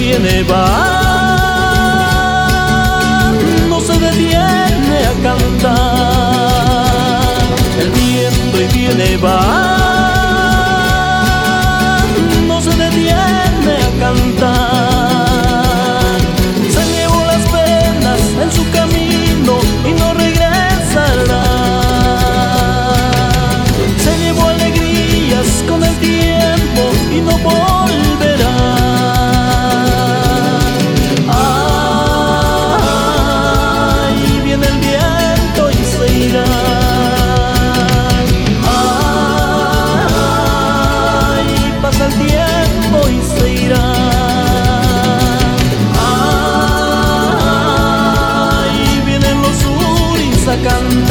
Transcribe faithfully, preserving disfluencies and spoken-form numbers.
viene, va, no se detiene a cantar. El viento y viene, va, no se detiene a cantar. Se llevó las penas en su camino y no regresará. Se llevó alegrías con el tiempo y no volverá. Ay, viene el viento y se irá. Ay, pasa el tiempo y se irá. Ay, vienen los uris a cantar.